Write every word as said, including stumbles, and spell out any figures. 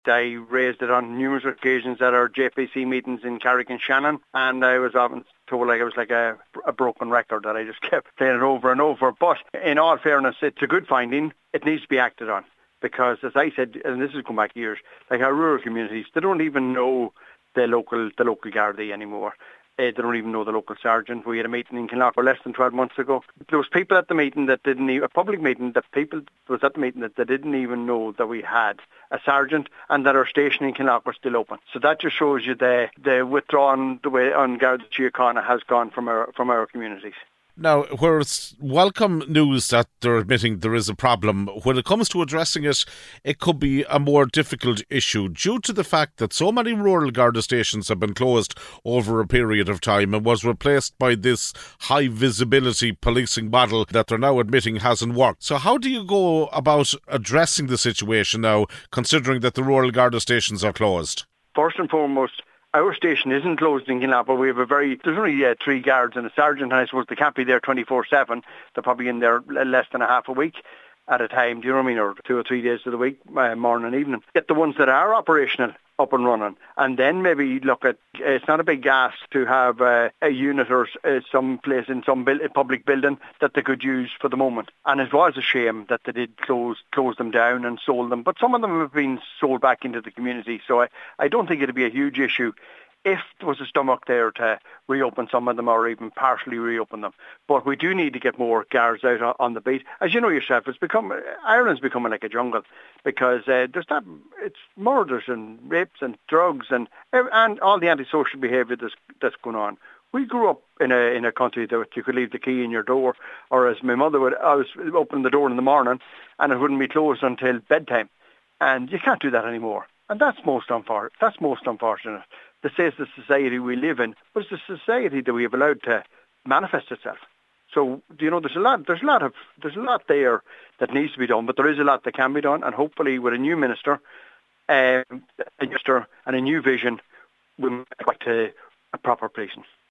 I raised it on numerous occasions at our J P C meetings in Carrick and Shannon, and I was often told like I was like a, a broken record, that I just kept playing it over and over. But in all fairness, it's a good finding. It needs to be acted on, because as I said, and this has come back years, like our rural communities, they don't even know the local the local Gardaí anymore. Uh, they don't even know the local sergeant. We had a meeting in Kinlochar less than twelve months ago. There was people at the meeting that didn't even, a public meeting that people was at the meeting that they didn't even know that we had a sergeant and that our station in Kinlochar was still open. So that just shows you the the withdrawn the way on Garda Síochána has gone from our from our communities. Now, where it's welcome news that they're admitting there is a problem, when it comes to addressing it, it could be a more difficult issue due to the fact that so many rural Garda stations have been closed over a period of time and was replaced by this high visibility policing model that they're now admitting hasn't worked. So how do you go about addressing the situation now, considering that the rural Garda stations are closed? First and foremost, our station isn't closed in Kinlochar, but we have a very, there's only uh, three guards and a sergeant, and I suppose they can't be there twenty-four seven. They're probably in there less than a half a week at a time, do you know what I mean, or two or three days of the week, uh, morning and evening. Get the ones that are operational up and running, and then maybe look at, uh, it's not a big ask to have uh, a unit or uh, some place in some build, public building that they could use for the moment. And it was a shame that they did close close them down and sold them, but some of them have been sold back into the community, so I, I don't think it'd be a huge issue if there was a stomach there to reopen some of them or even partially reopen them. But we do need to get more guards out on the beat. As you know yourself, it's become Ireland's becoming like a jungle, because uh, there's not, it's murders and rapes and drugs and and all the antisocial behaviour that's, that's going on. We grew up in a in a country that you could leave the key in your door, or as my mother would, I was opening the door in the morning and it wouldn't be closed until bedtime. And you can't do that anymore. And that's most unfor- that's most unfortunate. This is the society we live in, but it's the society that we have allowed to manifest itself. So, you know, there's a lot, there's a lot of, there's a lot there that needs to be done, but there is a lot that can be done, and hopefully with a new minister, um, a minister and a new vision, we'll get back to a proper policing.